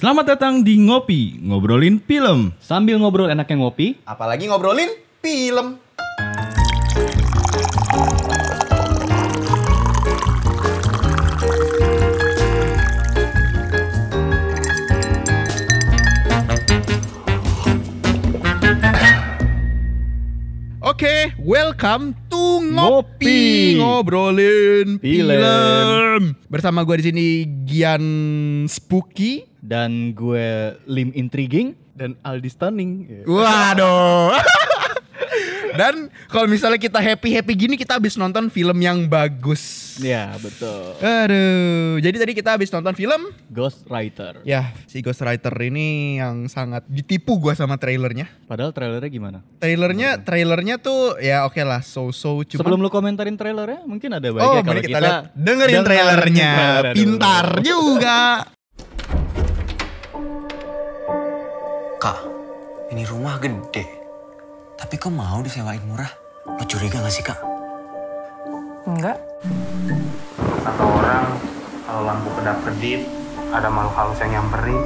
Selamat datang di Ngopi, ngobrolin film. Sambil ngobrol enaknya ngopi. Apalagi ngobrolin film. Oke, welcome to Ngopi, ngobrolin film. Bersama gue di sini Gian Spooky Dan gue Lim Intriguing. Dan Aldi Stunning. Waduh. Dan kalau misalnya kita happy gini, kita habis nonton film yang bagus. Ya betul. Aduh, jadi tadi kita habis nonton film Ghost Writer. ya, si Ghost Writer ini yang sangat ditipu gua sama trailernya. Padahal trailernya gimana? Trailernya tuh ya oke lah, so cuman Sebelum lu komentarin trailernya, mungkin ada baiknya mari kalau kita kita lihat, dengerin trailernya. trailer dulu. Pintar juga. Kak, ini rumah gede. Tapi kok mau disewain murah? Lo curiga gak sih, Kak? Enggak. Kata orang, kalau lampu kedap-kedip, ada makhluk halus yang nyamperin.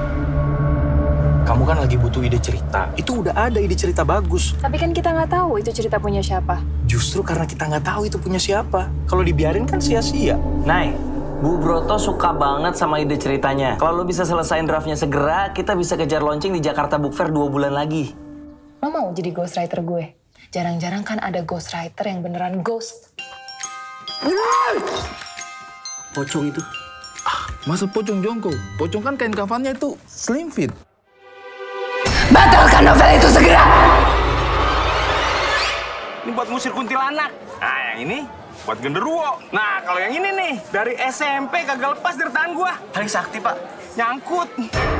Kamu kan lagi butuh ide cerita. Itu udah ada ide cerita bagus. Tapi kan kita nggak tahu itu cerita punya siapa. Justru karena kita nggak tahu itu punya siapa. Kalau dibiarin kan sia-sia. Nay, Bu Broto suka banget sama ide ceritanya. Kalau lo bisa selesain draftnya segera, kita bisa kejar launching di Jakarta Book Fair 2 bulan lagi. Lo mau jadi ghostwriter gue? Jarang-jarang kan ada ghostwriter yang beneran ghost. Pocong itu. Masa pocong jongkok? Pocong kan kain kafannya itu slim fit. Batalkan novel itu segera! Ini buat ngusir kuntilanak. Nah, yang ini buat genderuwo. Nah, kalau yang ini nih, dari SMP kagak lepas dari tangan gua. Paling sakti, Pak. Nyangkut.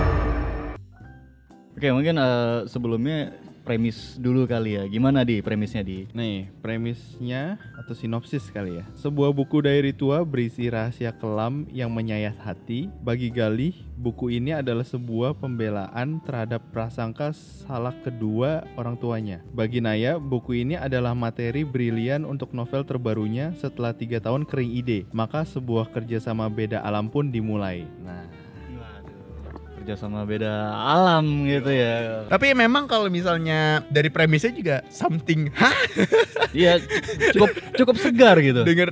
Oke, mungkin sebelumnya premis dulu kali ya. Gimana di premisnya di? Nih, premisnya atau sinopsis kali ya. Sebuah buku diary tua berisi rahasia kelam yang menyayat hati. Bagi Galih, buku ini adalah sebuah pembelaan terhadap prasangka salah kedua orang tuanya. Bagi Naya, buku ini adalah materi brilian untuk novel terbarunya setelah 3 tahun kering ide. Maka sebuah kerjasama beda alam pun dimulai. Nah, Kerjasama beda alam gitu ya. Tapi memang kalau misalnya dari premisnya juga something Iya, cukup segar gitu. denger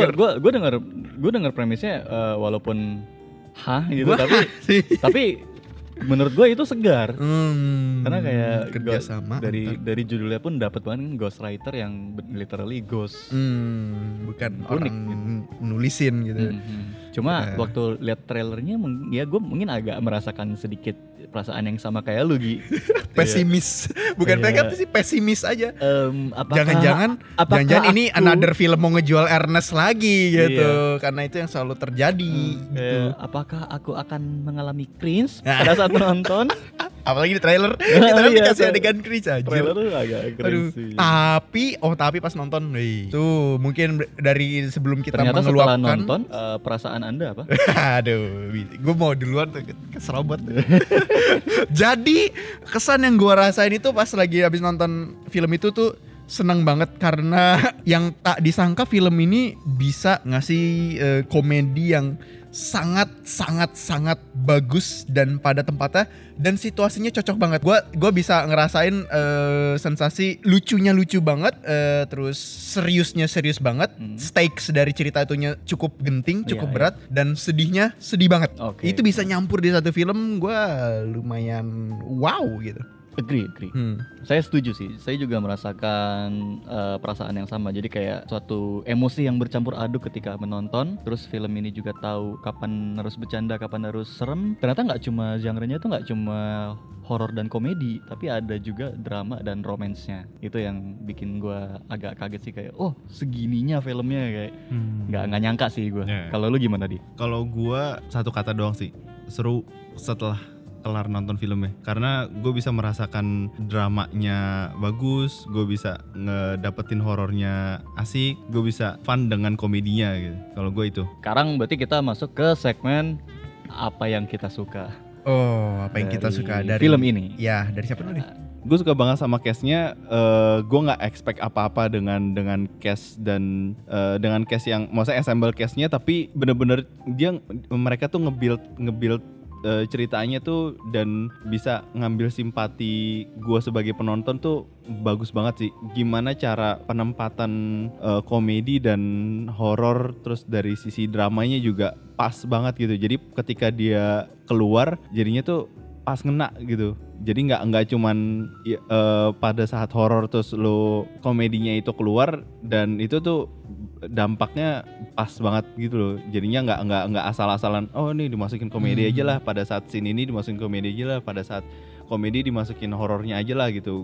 Gue denger premisnya walaupun gitu, tapi menurut gue itu segar. Karena kayak kerjasama dari judulnya pun dapat banget kan, Ghost Writer yang literally ghost. bukan Unik orang gitu. nulisin gitu. Cuma waktu lihat trailernya ya gue mungkin agak merasakan sedikit perasaan yang sama kayak lu Gi. Pesimis. Bukan Iya. sih, pesimis aja. Apakah Jangan-jangan ini aku- another film mau ngejual Ernest lagi gitu. Iya. Karena itu yang selalu terjadi gitu. kayak, apakah aku akan mengalami cringe pada saat menonton? Apalagi di trailer, kita kan Iya, dikasih adegan cringe aja. Trailer tuh agak Aduh, cringe sih. tapi pas nonton, tuh mungkin dari sebelum kita Ternyata setelah mengeluapkan. nonton perasaan Anda apa? Aduh, gue mau duluan tuh keserobot. Jadi kesan yang gue rasain itu pas lagi habis nonton film itu tuh seneng banget karena yang tak disangka film ini bisa ngasih komedi yang sangat bagus dan pada tempatnya dan situasinya cocok banget. Gua bisa ngerasain sensasi lucunya lucu banget, terus seriusnya serius banget. Stakes dari cerita itunya cukup genting, cukup Iya, berat dan sedihnya sedih banget. Oke. Itu bisa nyampur di satu film, gua lumayan wow gitu. Agree. Saya setuju sih. Saya juga merasakan perasaan yang sama. Jadi kayak suatu emosi yang bercampur aduk ketika menonton. Terus film ini juga tahu kapan harus bercanda, kapan harus serem. Ternyata nggak cuma genre-nya tuh nggak cuma horor dan komedi, tapi ada juga drama dan romansnya. Itu yang bikin gue agak kaget sih, kayak oh segininya filmnya, kayak nggak nyangka sih gue. Yeah. Kalau lu gimana di? kalau gua satu kata doang sih, seru setelah kelar nonton filmnya. Karena gue bisa merasakan dramanya bagus, gue bisa ngedapetin horornya asik, gue bisa fun dengan komedinya gitu. Kalau gue itu. Sekarang berarti kita masuk ke segmen apa yang kita suka. Oh, apa yang kita Dari suka dari film ini? Ya, dari siapa dulu nih? Gue suka banget sama cast-nya. Gue nggak expect apa-apa dengan cast dan dengan cast yang, maksudnya ensemble cast-nya, tapi bener-bener mereka tuh nge-build ceritanya tuh dan bisa ngambil simpati gue sebagai penonton tuh bagus banget sih. Gimana cara penempatan komedi dan horor, terus dari sisi dramanya juga pas banget gitu. Jadi ketika dia keluar jadinya tuh pas ngena gitu. Jadi nggak cuman pada saat horor terus lo komedinya itu keluar, dan itu tuh dampaknya pas banget gitu loh. Jadinya nggak asal-asalan, oh nih dimasukin komedi aja lah pada saat scene ini, dimasukin komedi aja lah pada saat komedi, dimasukin horornya aja lah gitu.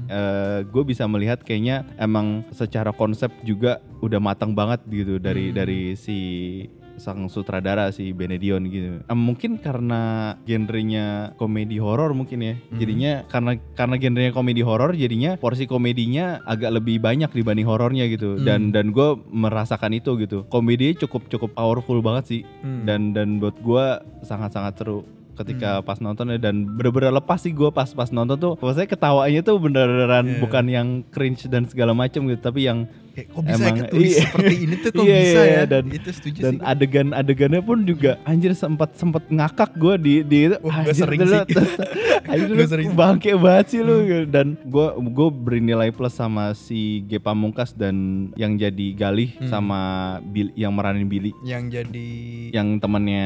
Gue bisa melihat kayaknya emang secara konsep juga udah matang banget gitu dari si sang sutradara si Benedion gitu. Mungkin karena genrenya komedi horor mungkin ya. Jadinya karena genrenya komedi horor, jadinya porsi komedinya agak lebih banyak dibanding horornya gitu. Dan gue merasakan itu gitu. Komedinya cukup powerful banget sih. Dan buat gue sangat-sangat seru ketika pas nonton, dan bener-bener lepas sih gue pas nonton tuh. Maksudnya ketawanya tuh beneran bukan yang cringe dan segala macam gitu, tapi yang kok bisa emang, ketulis seperti ini tuh kok bisa ya. Dan itu setuju dan sih. adegannya pun juga anjir sempat ngakak gue di itu. Gue sering sih. Anjir bangke banget sih lu. Dan gue beri nilai plus sama si Ge Pamungkas dan yang jadi Galih sama yang meranin Billy. Yang jadi temannya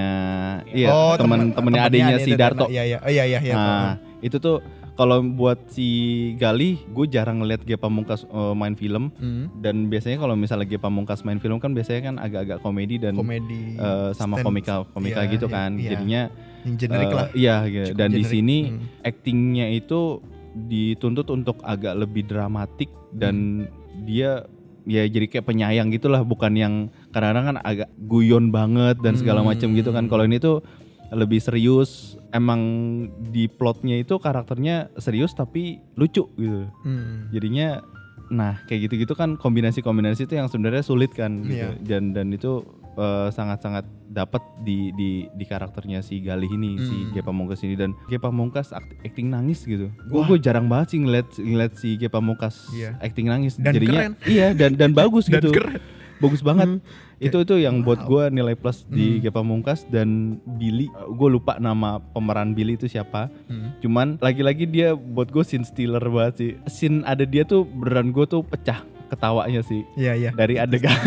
temennya adiknya si Darto. Iya. Nah, itu tuh kalau buat si Galih, gue jarang ngeliat Ge Pamungkas main film. Dan biasanya kalau misalnya Ge Pamungkas main film kan biasanya kan agak-agak komedi dan sama komika gitu kan. Jadinya yang generik lah. Iya, dan di sini actingnya itu dituntut untuk agak lebih dramatik dan dia ya jadi kayak penyayang gitulah, bukan yang kadang-kadang kan agak guyon banget dan segala macam gitu kan. Kalau ini tuh lebih serius, emang di plotnya itu karakternya serius tapi lucu gitu. Jadinya nah kayak gitu-gitu kan kombinasi-kombinasi itu yang sebenarnya sulit kan gitu. Dan itu sangat-sangat dapat di karakternya si Galih ini, si Ge Pamungkas ini. Dan Ge Pamungkas acting nangis gitu. Gue jarang banget sih ngeliat si Ge Pamungkas acting nangis. Dan jadinya keren. Iya dan bagus gitu. Keren. Bagus banget. Itu yang buat gue nilai plus di Ge Pamungkas. Dan Billy, gue lupa nama pemeran Billy itu siapa. Cuman lagi-lagi dia buat gue scene stealer banget sih. Scene ada dia tuh beneran gue tuh pecah ketawanya sih. Iya. Dari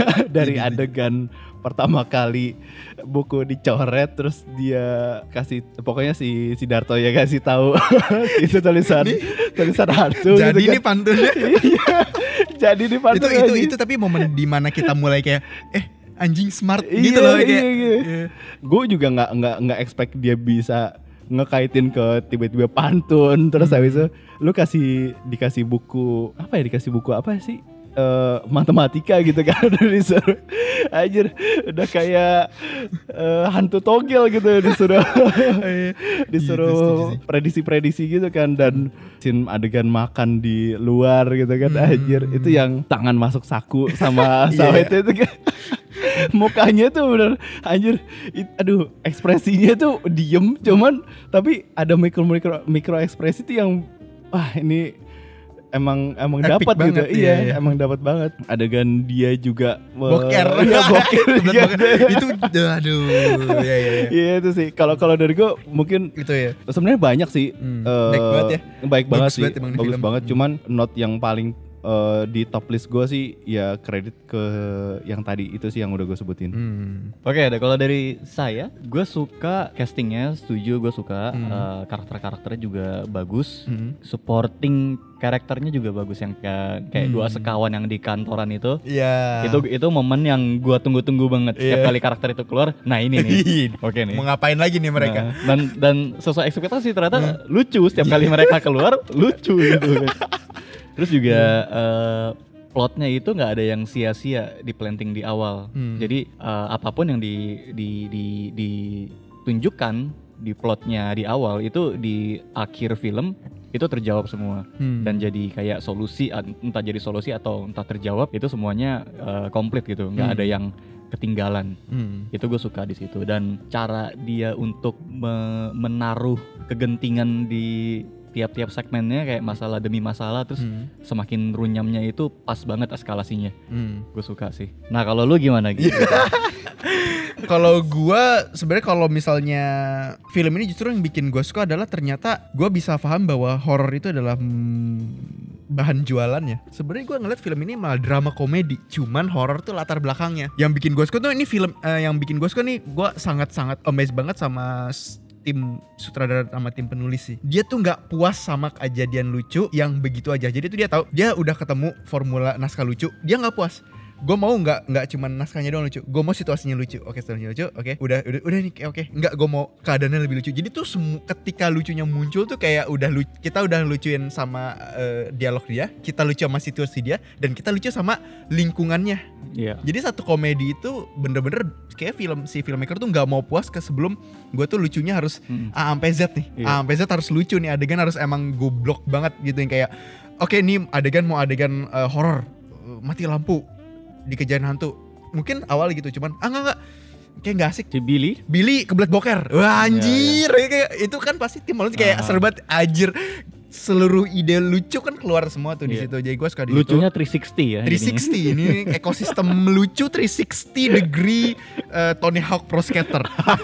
adegan pertama kali buku dicoret, terus dia kasih, pokoknya si Darto ya kasih tahu itu tulisan hantu. Jadi gitu ini pantunnya. Jadi di pantun itu tapi momen dimana kita mulai kayak anjing smart gitu loh kayak. Gue juga nggak expect dia bisa ngekaitin ke tiba-tiba pantun. Terus habis itu lu dikasih buku apa sih? Matematika gitu kan. Disuruh anjir udah kayak hantu togel gitu, disuruh prediksi gitu kan. Dan scene adegan makan di luar gitu kan, anjir itu yang tangan masuk saku sama itu kan. Mukanya tuh bener anjir, aduh ekspresinya tuh diem, cuman tapi ada mikro ekspresi tuh yang wah ini emang dapat gitu. Iya, emang dapat banget. Adegan dia juga boker. Itu aduh. Iya itu sih. Kalau dari gue mungkin itu ya. Sebenarnya banyak sih. Baik banget sih. Bagus banget. Cuman note yang paling di top list gue sih ya kredit ke yang tadi itu sih yang udah gue sebutin. Oke, kalau dari saya, gue suka castingnya, setuju, gue suka karakternya juga bagus, supporting karakternya juga bagus, yang kayak dua sekawan yang di kantoran itu. Iya. Itu momen yang gue tunggu-tunggu banget. Setiap kali karakter itu keluar, nah ini nih. Oke nih. Mau ngapain lagi nih mereka? Dan sesuai ekspektasi ternyata lucu, setiap kali mereka keluar lucu gitu. Terus juga plotnya itu nggak ada yang sia-sia di planting di awal. Jadi apapun yang ditunjukkan di plotnya di awal itu di akhir film itu terjawab semua. Dan jadi kayak solusi, entah jadi solusi atau entah terjawab, itu semuanya komplit gitu. Nggak ada yang ketinggalan. Itu gue suka di situ. Dan cara dia untuk menaruh kegentingan di tiap-tiap segmennya kayak masalah demi masalah, terus semakin runyamnya itu pas banget eskalasinya. Gue suka sih. Nah kalau lu gimana gitu? Kalau gua sebenarnya kalau misalnya film ini justru yang bikin gua suka adalah ternyata gua bisa paham bahwa horor itu adalah bahan jualannya. Sebenarnya gua ngeliat film ini malah drama komedi, cuman horor tuh latar belakangnya. Yang bikin gua suka tuh ini film yang bikin gua suka nih, gua sangat-sangat amazed banget sama tim sutradara sama tim penulis sih. Dia tuh nggak puas sama kejadian lucu yang begitu aja. Jadi tuh dia tahu dia udah ketemu formula naskah lucu, dia nggak puas. Gue mau nggak cuman naskahnya doang lucu, gue mau situasinya lucu. Oke, situasinya lucu, oke, udah nih, oke, nggak, gue mau keadaannya lebih lucu. Jadi tuh ketika lucunya muncul tuh kayak kita udah lucuin sama dialog dia, kita lucu sama situasi dia, dan kita lucu sama lingkungannya. Iya. Jadi satu komedi itu bener-bener kayak si filmmaker tuh nggak mau puas ke sebelum gue tuh lucunya harus A sampai Z nih, A sampai Z harus lucu nih, adegan harus emang goblok banget gitu yang kayak oke, nih adegan mau adegan horor, mati lampu, dikejarin hantu, mungkin awal gitu, cuman enggak kayak nggak asik. Si Billy kebelet boker, wah anjir, kayak itu kan pasti tim malu kayak serbat anjir, seluruh ide lucu kan keluar semua tuh di situ. Jadi gue suka di lucunya 360 ya. 360 ini ekosistem lucu 360 degree Tony Hawk Pro Skater.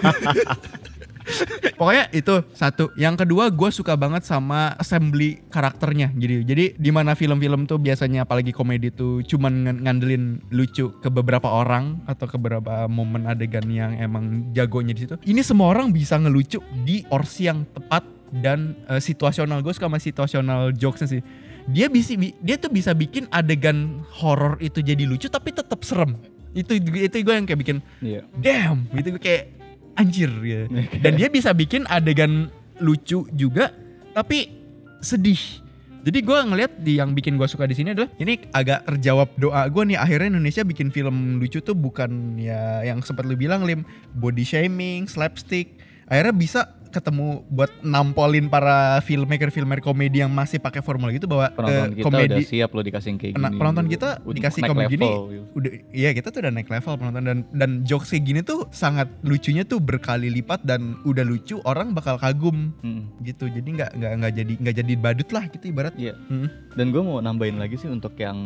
Pokoknya itu satu. Yang kedua, gue suka banget sama assembly karakternya gitu. Jadi di mana film-film tuh biasanya apalagi komedi tuh cuman ngandelin lucu ke beberapa orang atau ke beberapa momen adegan yang emang jagonya di situ. Ini semua orang bisa ngelucu di porsi yang tepat dan situasional. Gue suka sama situasional jokesnya sih. Dia tuh bisa bikin adegan horor itu jadi lucu tapi tetap serem. Itu gue yang kayak bikin damn gitu, gue kayak anjir ya. Dan dia bisa bikin adegan lucu juga tapi sedih. Jadi gue ngelihat yang bikin gue suka di sini adalah ini agak terjawab doa gue nih, akhirnya Indonesia bikin film lucu tuh bukan ya yang sempat lu bilang Lim, body shaming, slapstick. Akhirnya bisa ketemu buat nampolin para filmmaker komedi yang masih pakai formula gitu, bahwa penonton kita komedi udah siap loh dikasih kayak gini. Penonton kita dikasih komedi gini gitu. udah, iya kita tuh udah naik level penonton, dan jokes kayak gini tuh sangat lucunya tuh berkali lipat, dan udah lucu orang bakal kagum gitu. Jadi nggak jadi badut lah gitu ibarat. Iya. Dan gue mau nambahin lagi sih untuk yang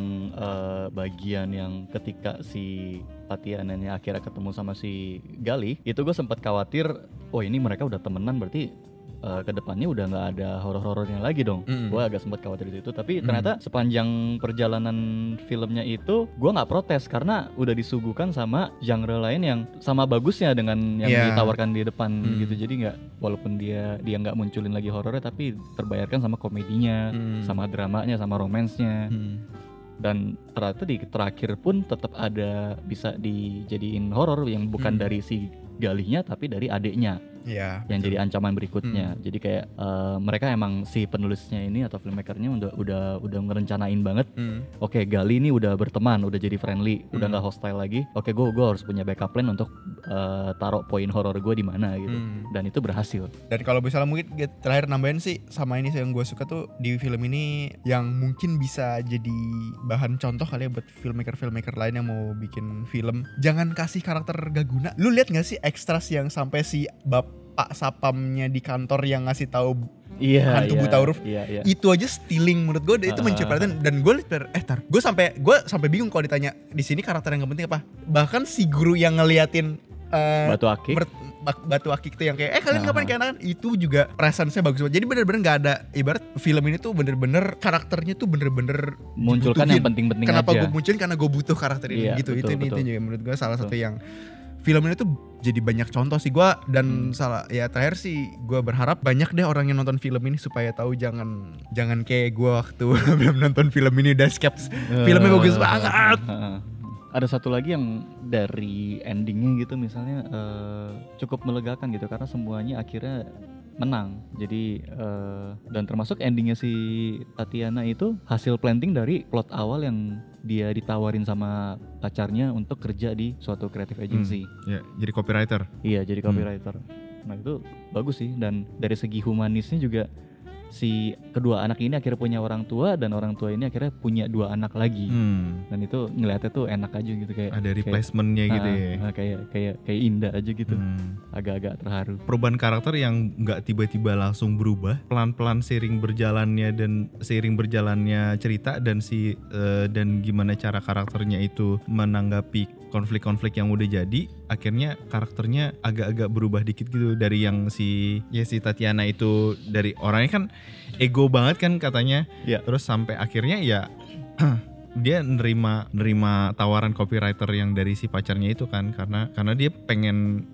bagian yang ketika si Tatiananya akhirnya ketemu sama si Gali, itu gue sempat khawatir, oh ini mereka udah temenan berarti kedepannya udah nggak ada horor-horornya lagi dong. Gue agak sempat khawatir itu, tapi ternyata sepanjang perjalanan filmnya itu gue nggak protes karena udah disuguhkan sama genre lain yang sama bagusnya dengan yang ditawarkan di depan gitu. Jadi nggak, walaupun dia nggak munculin lagi horornya, tapi terbayarkan sama komedinya, sama dramanya, sama romansnya. Dan ternyata di terakhir pun tetap ada bisa dijadiin horor yang bukan dari si Galihnya tapi dari adiknya. Yang jadi ancaman berikutnya. Jadi kayak mereka emang si penulisnya ini atau filmmakernya udah ngerencanain banget. Oke, Gali ini udah berteman, udah jadi friendly, udah nggak hostile lagi. Oke, gue harus punya backup plan untuk taruh poin horor gue di mana gitu. Dan itu berhasil. Dan kalau misalnya mungkin terakhir nambahin sih sama ini yang gue suka tuh di film ini yang mungkin bisa jadi bahan contoh kali ya buat filmmaker lain yang mau bikin film. Jangan kasih karakter gak guna. Lu lihat nggak sih ekstras yang sampai si Bapak Sapamnya di kantor yang ngasih tahu hantu buta huruf, itu aja stealing menurut gue. Itu mencuri perhatian, dan gue gue sampai bingung kalau ditanya di sini karakter yang gak penting apa. Bahkan si guru yang ngeliatin batu akik itu yang kayak kalian ngapain kayak anak, itu juga presence-nya bagus banget. Jadi bener-bener gak ada, ibarat film ini tuh bener-bener karakternya tuh bener-bener munculkan yang penting-penting aja. Kenapa gue munculin, karena gue butuh karakter ini gitu. Betul. Itu juga menurut gue salah satu yang film ini tuh jadi banyak contoh sih gue. Dan terakhir sih gue berharap banyak deh orang yang nonton film ini supaya tahu, jangan kayak gue waktu belum nonton film ini udah skip. Filmnya bagus banget. Ada satu lagi yang dari endingnya gitu misalnya cukup melegakan gitu, karena semuanya akhirnya menang. Jadi dan termasuk endingnya si Tatiana itu hasil planting dari plot awal yang dia ditawarin sama pacarnya untuk kerja di suatu creative agency. Jadi copywriter. Iya, jadi copywriter. Nah itu bagus sih, dan dari segi humanisnya juga si kedua anak ini akhirnya punya orang tua dan orang tua ini akhirnya punya 2 anak lagi. Dan itu ngeliatnya tuh enak aja gitu kayak ada replacementnya gitu ya. Kayak indah aja gitu. Agak-agak terharu. Perubahan karakter yang nggak tiba-tiba langsung berubah, pelan-pelan seiring berjalannya cerita dan dan gimana cara karakternya itu menanggapi konflik-konflik yang udah jadi, akhirnya karakternya agak-agak berubah dikit gitu dari yang si Tatiana itu dari orangnya kan ego banget kan katanya, terus sampai akhirnya ya dia nerima tawaran copywriter yang dari si pacarnya itu kan karena dia pengen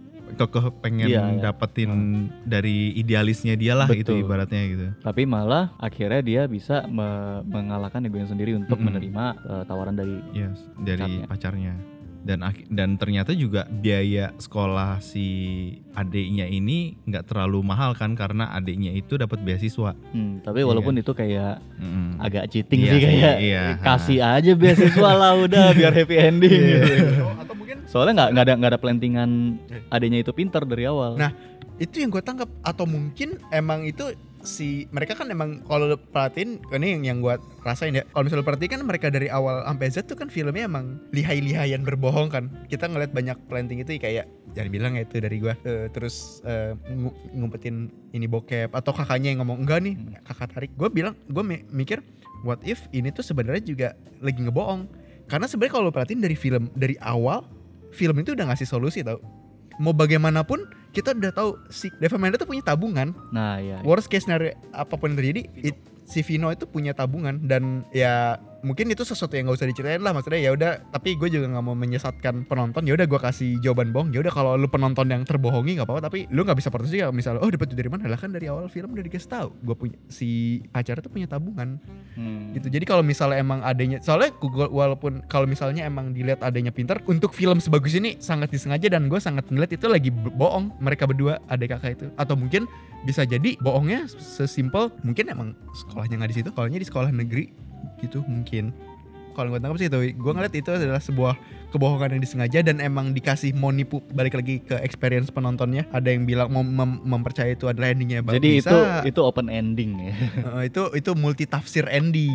dapetin dari idealisnya dia lah. Betul. Gitu ibaratnya gitu. Tapi malah akhirnya dia bisa mengalahkan egonya sendiri untuk menerima tawaran dari pacarnya. Dan ternyata juga biaya sekolah si adiknya ini nggak terlalu mahal kan karena adiknya itu dapat beasiswa. Tapi walaupun itu kayak agak cheating sih kayak kasih aja beasiswa lah udah biar happy ending gitu. Atau mungkin soalnya nggak ada plantingan adiknya itu pintar dari awal. Nah itu yang gue tangkap, atau mungkin emang itu mereka kan emang kalau lu perhatiin, ini yang gue rasain ya, kalau misalnya lu perhatiin kan mereka dari awal sampai Z tuh kan filmnya emang lihai-lihayan berbohong kan. Kita ngeliat banyak planting itu kayak jangan bilang ya itu dari gue terus ngumpetin ini bokep, atau kakaknya yang ngomong enggak nih kakak tarik. Gue mikir what if ini tuh sebenarnya juga lagi ngebohong, karena sebenarnya kalau lu perhatiin dari awal film itu udah ngasih solusi tau. Mau bagaimanapun kita udah tahu si Deva Mahendra tuh punya tabungan. Nah ya. Worst case scenario apapun yang terjadi, si Vino itu punya tabungan, dan ya mungkin itu sesuatu yang nggak usah diceritain lah, maksudnya ya udah. Tapi gue juga nggak mau menyesatkan penonton. Ya udah gue kasih jawaban bohong. Ya udah kalau lu penonton yang terbohongi nggak apa-apa, tapi lu nggak bisa protes juga misalnya dapat dari mana, lah kan dari awal film udah dikasih tahu gue punya si pacar itu punya tabungan. Gitu. Jadi kalau misalnya emang adanya, soalnya walaupun kalau misalnya emang dilihat adanya pintar untuk film sebagus ini sangat disengaja, dan gue sangat ngeliat itu lagi bohong mereka berdua adik kakak itu. Atau mungkin bisa jadi bohongnya sesimpel mungkin emang sekolahnya nggak di situ, sekolahnya di sekolah negeri gitu mungkin. Kalau gue tangkap sih itu, gue ngeliat itu adalah sebuah kebohongan yang disengaja dan emang dikasih mau nipu, balik lagi ke experience penontonnya. Ada yang bilang mau mempercaya itu adalah endingnya. Jadi bisa, itu open ending ya. Itu multi tafsir ending.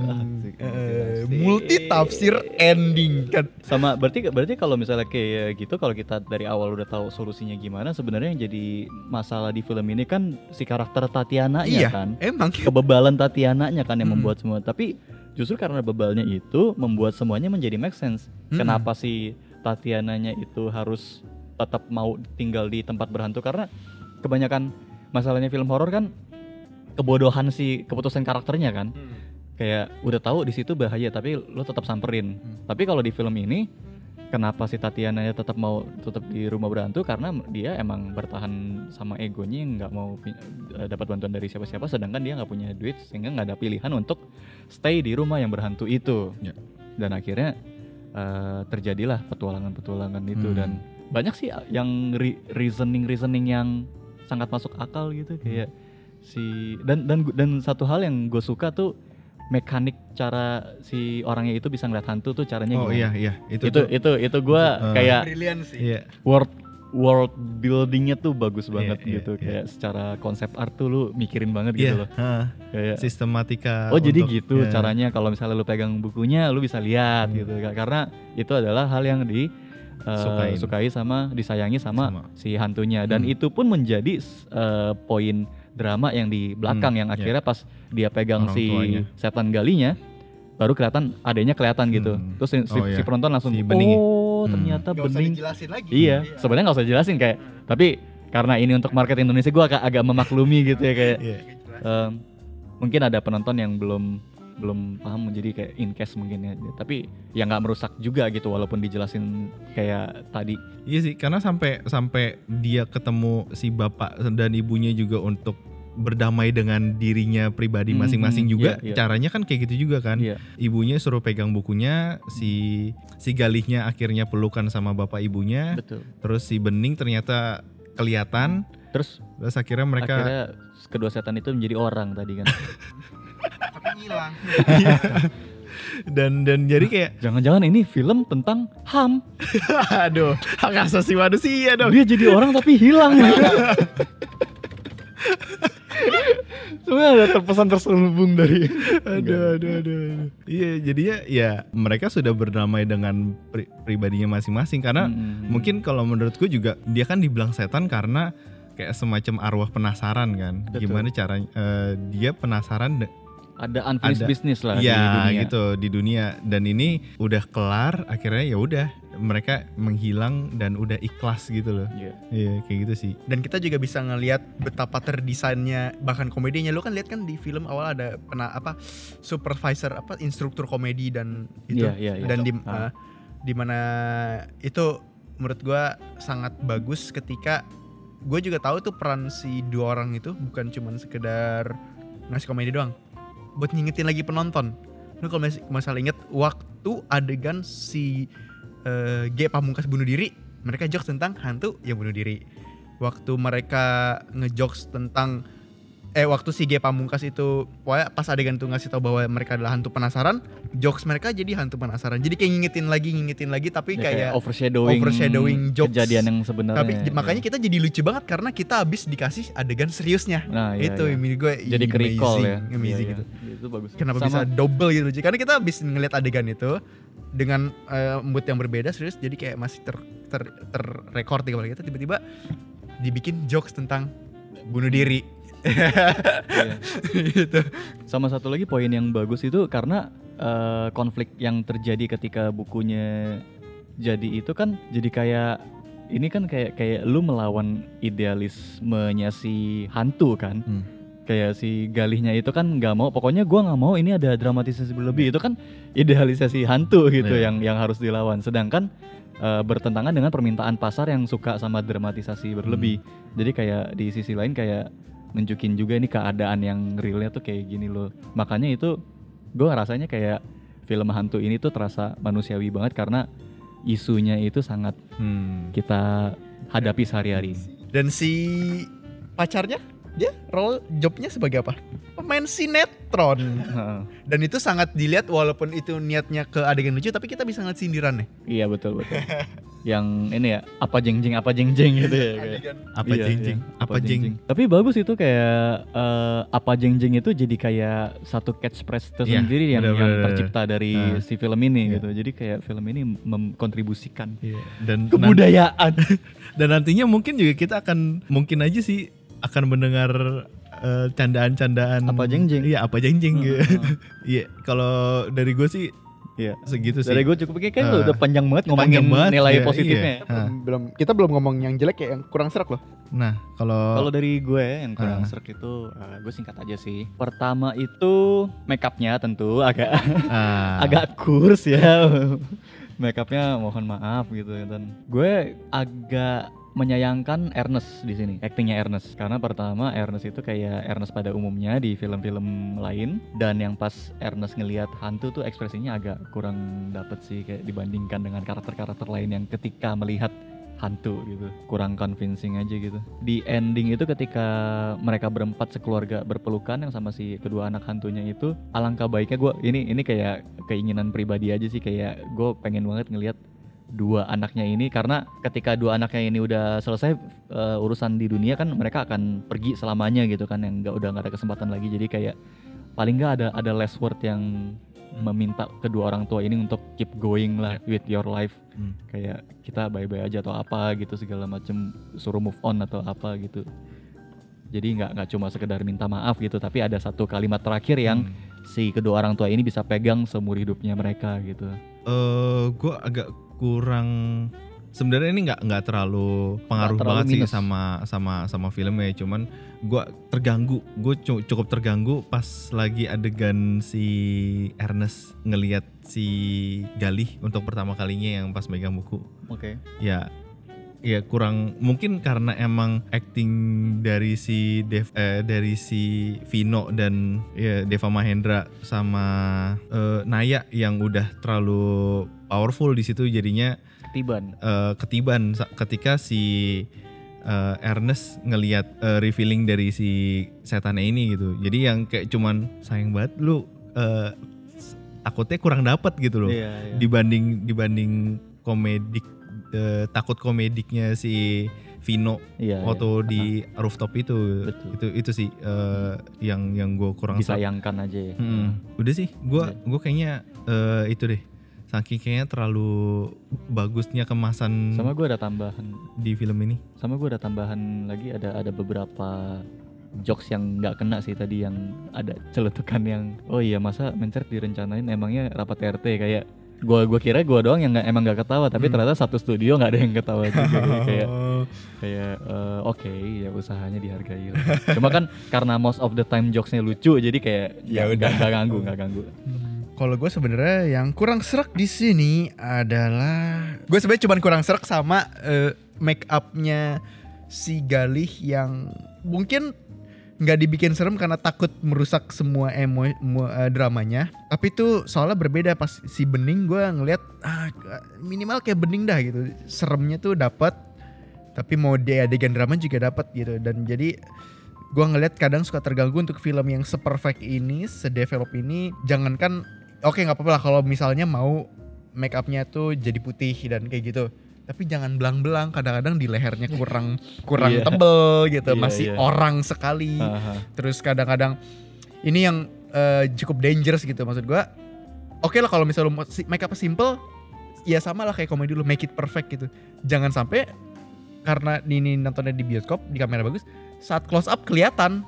Multi tafsir ending kan. Sama berarti kalau misalnya kayak gitu, kalau kita dari awal udah tahu solusinya gimana, sebenarnya yang jadi masalah di film ini kan si karakter Tatiananya kan. Emang kebebalan Tatiananya kan yang membuat semua. Tapi justru karena bebalnya itu membuat semuanya menjadi make sense. Kenapa si Tatiananya itu harus tetap mau tinggal di tempat berhantu, karena kebanyakan masalahnya film horor kan kebodohan si keputusan karakternya kan. Kayak udah tahu di situ bahaya tapi lo tetap samperin. Tapi kalau di film ini kenapa si Tatiananya tetap di rumah berhantu, karena dia emang bertahan sama egonya yang nggak mau dapat bantuan dari siapa-siapa, sedangkan dia nggak punya duit sehingga nggak ada pilihan untuk stay di rumah yang berhantu itu. Dan akhirnya terjadilah petualangan itu. Dan banyak sih yang reasoning yang sangat masuk akal gitu, kayak dan satu hal yang gue suka tuh mekanik cara si orangnya itu bisa ngeliat hantu tuh caranya gimana? Iya itu gue kayak brilian sih. World buildingnya tuh bagus banget gitu. Kayak secara konsep art tuh lu mikirin banget gitu loh. Kayak sistematika. Jadi gitu caranya kalau misalnya lu pegang bukunya lu bisa lihat gitu. Karena itu adalah hal yang disukai sama disayangi sama si hantunya. Dan itu pun menjadi poin drama yang di belakang yang akhirnya pas dia pegang si setan galinya baru kelihatan, adanya kelihatan gitu. Terus si penonton langsung ternyata bening. Iya, sebenarnya nggak usah jelasin kayak. Tapi karena ini untuk market Indonesia, gue agak memaklumi gitu ya kayak. Mungkin ada penonton yang belum paham, jadi kayak in case mungkin ya. Tapi ya nggak merusak juga gitu walaupun dijelasin kayak tadi. Iya sih, karena sampai dia ketemu si bapak dan ibunya juga untuk berdamai dengan dirinya pribadi masing-masing juga. Caranya kan kayak gitu juga kan. Ibunya suruh pegang bukunya, si Galihnya akhirnya pelukan sama bapak ibunya. Betul. Terus si Bening ternyata kelihatan. Terus akhirnya mereka kedua setan itu menjadi orang tadi kan. Tapi hilang. dan jadi kayak jangan-jangan ini film tentang HAM. Aduh, hak asasi manusia dong. Dia jadi orang tapi hilang. Sebenarnya ada terpesan terselubung dari Aduh. Iya, jadinya ya mereka sudah berdamai dengan pribadinya masing-masing karena mungkin kalau menurutku juga dia kan dibilang setan karena kayak semacam arwah penasaran kan. Betul. Gimana caranya dia penasaran ada unfinished business lah ya, di dunia. gitu di dunia, dan ini udah kelar akhirnya ya udah mereka menghilang dan udah ikhlas gitu loh. Iya kayak gitu sih. Dan kita juga bisa ngelihat betapa terdesainnya bahkan komedinya. Lu kan lihat kan di film awal ada supervisor instruktur komedi dan itu dan di mana itu menurut gua sangat bagus ketika gue juga tahu tuh peran si dua orang itu bukan cuman sekedar ngasih komedi doang, buat ngingetin lagi penonton. Lu kalau masalah inget waktu adegan si G Pamungkas bunuh diri, mereka jokes tentang hantu yang bunuh diri. Waktu mereka ngejokes tentang waktu si G Pamungkas itu pokoknya pas adegan itu ngasih tahu bahwa mereka adalah hantu penasaran, jokes mereka jadi hantu penasaran. Jadi kayak ngingetin lagi tapi ya, kayak overshadowing jokes kejadian yang sebenarnya. Tapi makanya kita jadi lucu banget karena kita habis dikasih adegan seriusnya. Nah, itu menurut gue jadi ke-recall ya. Amazing gitu. Itu bagus. Kenapa bisa double gitu lucu? Karena kita habis ngeliat adegan itu dengan mood yang berbeda serius, jadi kayak masih terrecord di kepala kita, tiba-tiba dibikin jokes tentang bunuh diri. Gitu. Sama satu lagi poin yang bagus itu karena konflik yang terjadi ketika bukunya jadi itu kan jadi kayak ini kan kayak lu melawan idealismenya si hantu kan. Kayak si Galihnya itu kan nggak mau, pokoknya gue nggak mau ini ada dramatisasi berlebih. Itu kan idealisasi hantu gitu yang harus dilawan. Sedangkan bertentangan dengan permintaan pasar yang suka sama dramatisasi berlebih. Jadi kayak di sisi lain kayak nunjukin juga ini keadaan yang realnya tuh kayak gini loh. Makanya itu gue rasanya kayak film hantu ini tuh terasa manusiawi banget karena isunya itu sangat kita hadapi sehari-hari. Dan si pacarnya dia role jobnya sebagai apa? Pemain sinetron. Dan itu sangat dilihat walaupun itu niatnya ke adegan lucu, tapi kita bisa ngeliat sindirannya. Iya betul. Yang ini ya apa jeng gitu ya kayak. Apa jeng. Tapi bagus itu kayak apa jeng itu jadi kayak satu catchphrase tersendiri yang tercipta dari si film ini gitu. Jadi kayak film ini mengkontribusikan dan kebudayaan. Dan nantinya mungkin juga kita akan akan mendengar candaan-candaan apa jeng. Iya, apa jeng gitu. Iya, kalau dari gue sih segitu sih. Dari gue cukup kayak lu udah panjang banget ngomongin nilai positifnya. Kita belum ngomong yang jelek ya, yang kurang serak loh. Nah, kalau dari gue yang kurang serak itu gue singkat aja sih. Pertama itu make up-nya tentu agak kurs ya. Make up-nya mohon maaf gitu dan gue agak menyayangkan Ernest di sini, aktingnya Ernest. Karena pertama Ernest itu kayak Ernest pada umumnya di film-film lain, dan yang pas Ernest ngelihat hantu tuh ekspresinya agak kurang dapet sih kayak dibandingkan dengan karakter-karakter lain yang ketika melihat hantu gitu, kurang convincing aja gitu. Di ending itu ketika mereka berempat sekeluarga berpelukan yang sama si kedua anak hantunya itu, alangkah baiknya gue ini kayak keinginan pribadi aja sih, kayak gue pengen banget ngelihat dua anaknya ini, karena ketika dua anaknya ini udah selesai urusan di dunia kan mereka akan pergi selamanya gitu kan, yang udah nggak ada kesempatan lagi. Jadi kayak paling nggak ada last word yang meminta kedua orang tua ini untuk keep going lah with your life, kayak kita bye-bye aja atau apa gitu segala macem, suruh move on atau apa gitu. Jadi nggak cuma sekedar minta maaf gitu, tapi ada satu kalimat terakhir yang si kedua orang tua ini bisa pegang seumur hidupnya mereka gitu. Gue agak kurang, sebenarnya ini nggak terlalu pengaruh banget minus sih sama filmnya, cuman gue cukup terganggu pas lagi adegan si Ernest ngelihat si Galih untuk pertama kalinya yang pas megang buku. Oke. Ya kurang, mungkin karena emang acting dari si Vino dan Deva Mahendra sama Naya yang udah terlalu powerful di situ, jadinya ketiban ketika si Ernest ngelihat revealing dari si setannya ini gitu. Jadi yang kayak cuman sayang banget lu takutnya kurang dapat gitu loh. Dibanding komedik, takut komediknya si Vino Iya, waktu iya. di rooftop itu. Betul. Itu sih yang gue kurang Disayangkan aja ya. Udah sih, gue kayaknya itu deh. Saking kayaknya terlalu bagusnya kemasan Sama gue ada tambahan. di film ini. Sama gue ada tambahan lagi, ada beberapa jokes yang nggak kena sih tadi, yang ada celetukan yang oh iya masa mencret direncanain emangnya rapat RT, kayak gue kira gue doang yang emang nggak ketawa, tapi ternyata satu studio nggak ada yang ketawa juga. kayak oke, ya usahanya dihargai lah. Cuma kan karena most of the time jokesnya lucu, jadi kayak Ya nggak udah. nggak ganggu. Kalau gue sebenarnya yang kurang serak di sini adalah gue sebenarnya cuma kurang serak sama make upnya si Galih yang mungkin nggak dibikin serem karena takut merusak semua dramanya. Tapi itu soalnya berbeda pas si Bening, gue ngeliat minimal kayak Bening dah gitu. Seremnya tuh dapat, tapi mode adegan drama juga dapat gitu. Dan jadi gue ngeliat kadang suka terganggu untuk film yang seperfect ini, sedevelop ini. Jangankan oke nggak apa-apa lah kalau misalnya mau make upnya tuh jadi putih dan kayak gitu. Tapi jangan belang-belang, kadang-kadang di lehernya kurang Iya. tebel gitu, Iya, masih iya. orang sekali. Terus kadang-kadang ini yang cukup dangerous gitu, maksud gua. Oke lah kalau misalnya lu mau make up simple, ya sama lah kayak komedi lu, make it perfect gitu. Jangan sampai karena ini nontonnya di bioskop di kamera bagus, saat close up kelihatan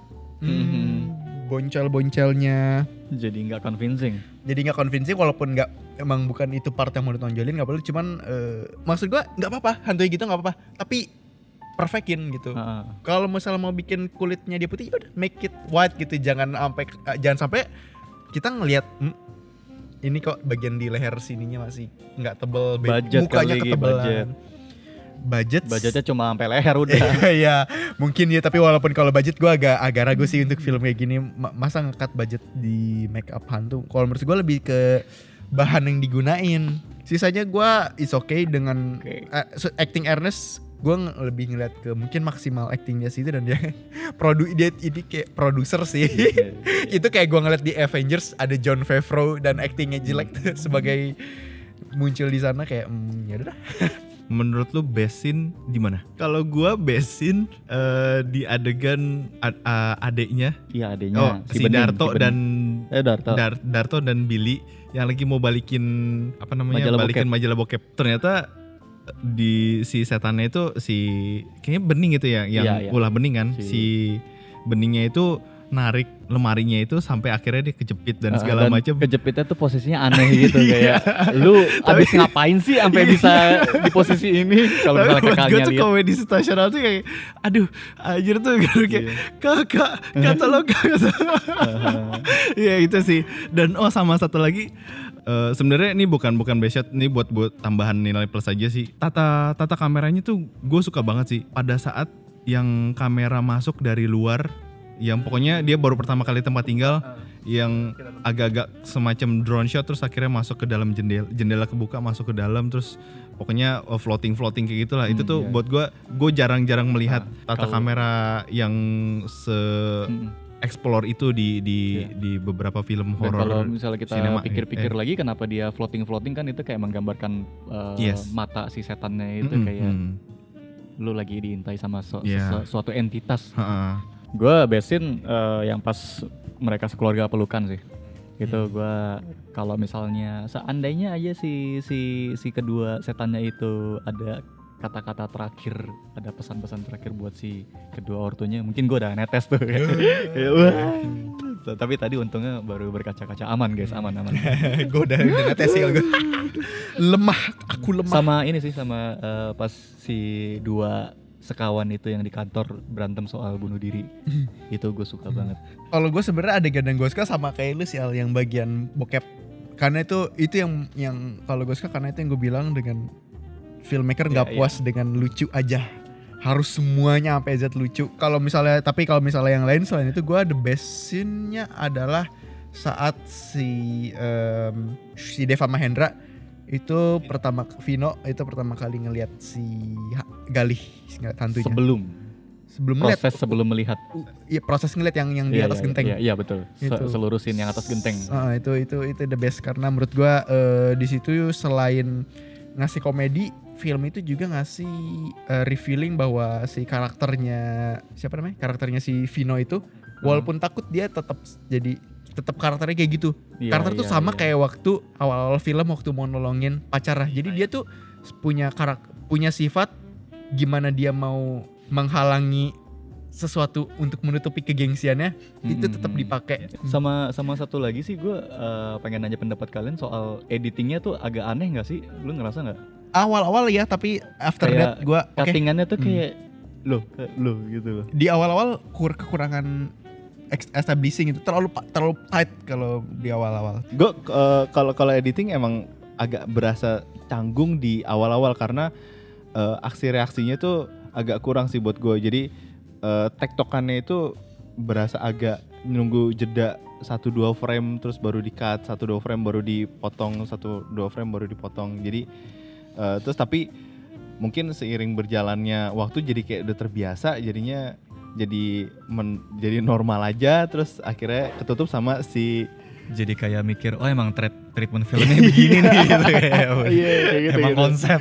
boncel-boncelnya. Jadi nggak convincing. Jadi nggak convincing, walaupun nggak, emang bukan itu part yang mau ditonjolin, nggak perlu. Cuman maksud gua nggak apa-apa, hantunya gitu nggak apa-apa, tapi perfectin gitu. Kalau misalnya mau bikin kulitnya dia putih, udah make it white gitu. Jangan sampai kita ngelihat ini kok bagian di leher sininya masih nggak tebel, Budget mukanya kali, ketebelan. Budgetnya cuma sampai leher udah. Iya, mungkin ya, tapi walaupun kalau budget gue agak ragu sih untuk film kayak gini. Masa nge-cut budget di make up hantu? Kalau menurut gue lebih ke bahan yang digunain. Sisanya gue is okay dengan acting Ernest. Gue lebih ngeliat ke mungkin maksimal actingnya sih itu, dan dia dia ini kayak produser sih. Itu kayak gue ngeliat di Avengers ada Jon Favreau dan actingnya jelek sebagai muncul di sana, kayak ya udah. Menurut lu best scene di mana? Kalau gua best scene di adegan adeknya. Iya, adeknya. Oh, si Darto dan Darto. Darto dan Billy yang lagi mau balikin apa namanya? Majalah majalah bokep. Ternyata di si setannya itu kayaknya Bening itu ya, yang ulah Bening kan. Si Beningnya itu narik lemarinya itu sampai akhirnya dia kejepit dan segala macam. Kejepitnya tuh posisinya aneh gitu kayak lu abis ngapain sih sampai bisa di posisi ini, kalau misalnya kakaknya gue tuh lihat. komedi situasional tuh kayak aduh anjir tuh kayak kakak tolong kakak. Ya itu sih. Dan sama satu lagi, sebenarnya ini bukan best shot, ini buat tambahan nilai plus aja sih. Tata kameranya tuh gue suka banget sih pada saat yang kamera masuk dari luar, yang pokoknya dia baru pertama kali tempat tinggal, yang agak-agak semacam drone shot, terus akhirnya masuk ke dalam jendela kebuka, masuk ke dalam, terus pokoknya floating kayak gitulah. Itu tuh buat gue jarang-jarang melihat tata kamera yang explore itu di beberapa film horor. Kalau misalnya kita sinema. pikir-pikir lagi, kenapa dia floating kan itu kayak menggambarkan mata si setannya itu kayak lu lagi diintai sama suatu entitas. Gue besin yang pas mereka sekeluarga pelukan sih. Gitu gue, kalau misalnya seandainya aja si kedua setannya itu ada kata-kata terakhir, ada pesan-pesan terakhir buat si kedua ortunya, mungkin gue udah netes tuh. Tapi tadi untungnya baru berkaca-kaca, aman guys, aman. Gue udah netes sih, aku lemah. Sama ini sih, sama pas si dua sekawan itu yang di kantor berantem soal bunuh diri. Itu gue suka banget. Kalau gue sebenarnya adegan yang gue suka sama kayak lu sih, yang bagian bokep. Karena itu yang kalau gue suka, karena itu yang gue bilang dengan filmmaker nggak puas dengan lucu aja, harus semuanya sampai Z lucu. Kalau misalnya yang lain selain itu, gue the best scene-nya adalah saat si Deva Mahendra itu pertama kali ngelihat si Galih hantunya. Sebelum proses sebelum melihat. Iya, proses ngeliat yang di atas genteng. Iya betul. Seluruh scene yang atas genteng. Itu the best, karena menurut gua di situ selain ngasih komedi, film itu juga ngasih revealing bahwa si karakternya si Vino itu walaupun takut dia tetap karakternya kayak gitu. Karakter tuh sama kayak waktu awal-awal film waktu mau nolongin pacarnya. Jadi dia tuh punya sifat gimana dia mau menghalangi sesuatu untuk menutupi kegengsiannya itu tetap dipakai. Sama satu lagi sih gue pengen nanya pendapat kalian soal editingnya tuh agak aneh nggak sih? Lu ngerasa nggak? Awal-awal ya, tapi after kayak that gue cuttingannya tuh kayak loh gitu loh. Di awal-awal kekurangan establishing itu terlalu tight kalau di awal-awal. Gue kalau editing emang agak berasa canggung di awal-awal karena aksi reaksinya tuh agak kurang sih buat gue. Jadi tektokannya itu berasa agak nunggu jeda 1-2 frame terus baru di-cut, 1-2 frame baru dipotong, 1-2 frame baru dipotong. Jadi terus tapi mungkin seiring berjalannya waktu jadi kayak udah terbiasa, jadinya jadi normal aja, terus akhirnya ketutup sama si jadi kayak mikir emang treatment filmnya begini nih gitu kayak gitu, emang gitu. konsep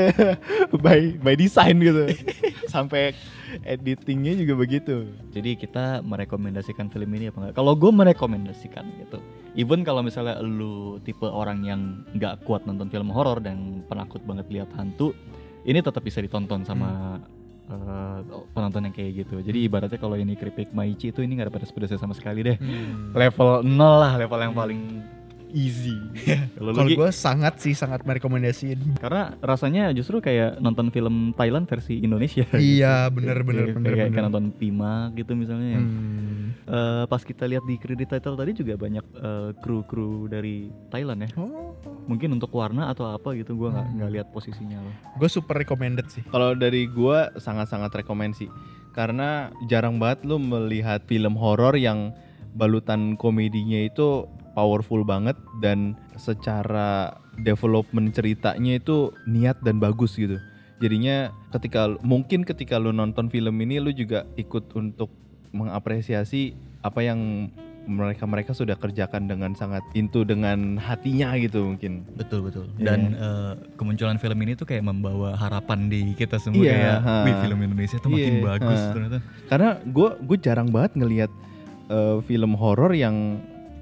by design gitu. Sampai editingnya juga begitu. Jadi kita merekomendasikan film ini apa enggak? Kalau gue merekomendasikan gitu. Even kalau misalnya lu tipe orang yang nggak kuat nonton film horor dan penakut banget lihat hantu, ini tetap bisa ditonton sama penonton yang kayak gitu. Jadi ibaratnya kalau ini keripik Maichi itu ini nggak ada pedas-pedasnya sama sekali deh. Level 0 lah, level yang paling easy. Kalau gue sangat merekomendasiin. Karena rasanya justru kayak nonton film Thailand versi Indonesia. Iya, bener. Kayak nonton Pima gitu misalnya yang pas kita lihat di credit title tadi juga banyak kru dari Thailand ya. Mungkin untuk warna atau apa gitu, gue nggak lihat posisinya loh. Gue super recommended sih. Kalau dari gue sangat rekomend sih. Karena jarang banget lo melihat film horor yang balutan komedinya itu powerful banget dan secara development ceritanya itu niat dan bagus gitu. Jadinya ketika lu nonton film ini lu juga ikut untuk mengapresiasi apa yang mereka sudah kerjakan dengan sangat dengan hatinya gitu mungkin. Betul. Dan kemunculan film ini tuh kayak membawa harapan di kita semua kayak film Indonesia tuh makin bagus ternyata. Karena gue jarang banget ngelihat film horor yang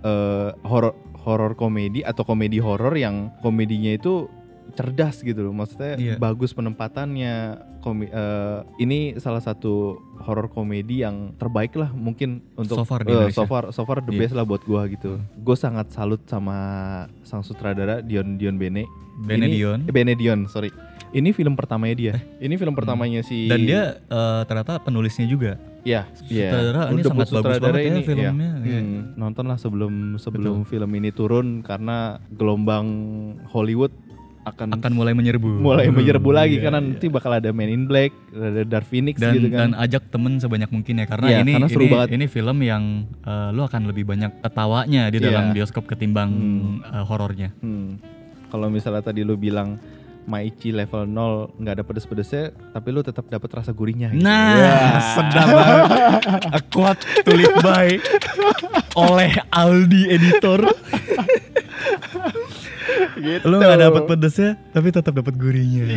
horor komedi atau komedi horor yang komedinya itu cerdas gitu loh. Maksudnya bagus penempatannya. Ini salah satu horor komedi yang terbaik lah mungkin untuk so far di Indonesia. So far the best lah buat gua gitu. Gue sangat salut sama sang sutradara Dion Benedion, sorry. Ini film pertamanya dia. Ini film pertamanya si. Dan dia ternyata penulisnya juga. Iya. Sutradara ini sangat bagus banget ini, ya filmnya. Nontonlah sebelum film ini turun karena gelombang Hollywood akan mulai menyerbu lagi karena nanti bakal ada Men in Black, ada Dark Phoenix gitu kan. Dan ajak temen sebanyak mungkin ya karena karena seru banget. Ini film yang lu akan lebih banyak ketawanya di dalam bioskop ketimbang horornya. Kalau misalnya tadi lu bilang Maichi level 0 nggak ada pedes-pedesnya, tapi lu tetap dapat rasa gurihnya. Gitu. Sedap banget. A quote to live by oleh Aldi editor. Gitu. Lu nggak dapat pedesnya, tapi tetap dapat gurihnya.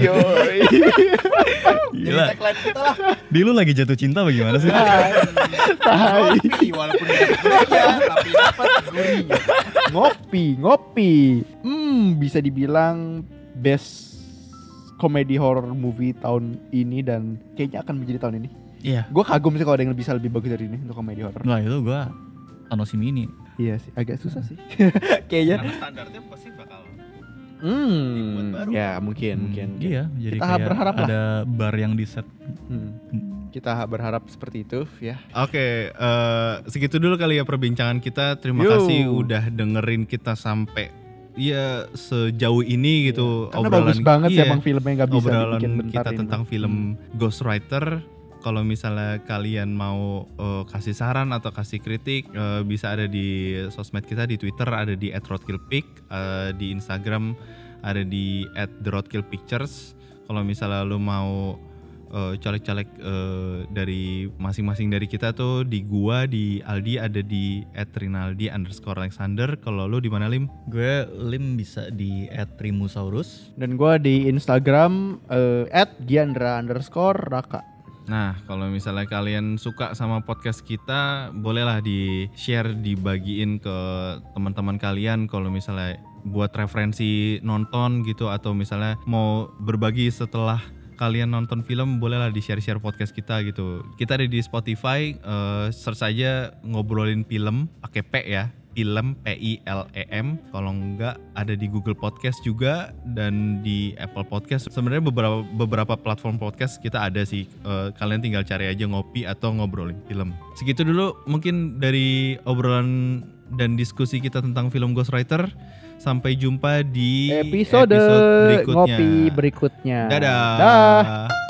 Gila. Di lu lagi jatuh cinta bagaimana sih? Walaupun dapat pedesnya, tapi dapat gurihnya. Ngopi. Bisa dibilang best komedi horror movie tahun ini dan kayaknya akan menjadi tahun ini. Iya. Gue kagum sih kalau ada yang bisa lebih bagus dari ini untuk komedi horror. Nah itu gue Thanos ini. Iya sih, agak susah sih. Kayaknya. Karena standarnya pasti bakal. Ya mungkin. Iya, jadi kita kayak berharap ada bar yang di set. Kita berharap seperti itu ya. Oke, segitu dulu kali ya perbincangan kita. Terima kasih udah dengerin kita sampai sejauh ini gitu. Karena bagus banget sih emang filmnya, nggak bisa dibikin bentar kita ini. tentang film Ghostwriter. Kalau misalnya kalian mau kasih saran atau kasih kritik, bisa ada di sosmed kita, di Twitter ada di @roadkillpic, di Instagram ada di @theroadkillpictures. Kalau misalnya lu mau caleg-caleg dari masing-masing dari kita tuh. Di gua, di Aldi ada di @rinaldi_alexander. Kalau lu di mana, Lim? Gue Lim bisa di @rimusaurus. Dan gue di Instagram @giandra_raka. Nah, kalau misalnya kalian suka sama podcast kita, bolehlah di-share, dibagiin ke teman-teman kalian kalau misalnya buat referensi nonton gitu, atau misalnya mau berbagi setelah kalian nonton film, bolehlah di-share podcast kita gitu. Kita ada di Spotify, search aja Ngobrolin Film pakai P ya. Film PILEM. Kalau enggak ada di Google Podcast juga dan di Apple Podcast. Sebenarnya beberapa platform podcast kita ada sih. Kalian tinggal cari aja Ngopi atau Ngobrolin Film. Segitu dulu mungkin dari obrolan dan diskusi kita tentang film Ghostwriter. Sampai jumpa di episode berikutnya. Ngopi berikutnya. Dadah. Dah.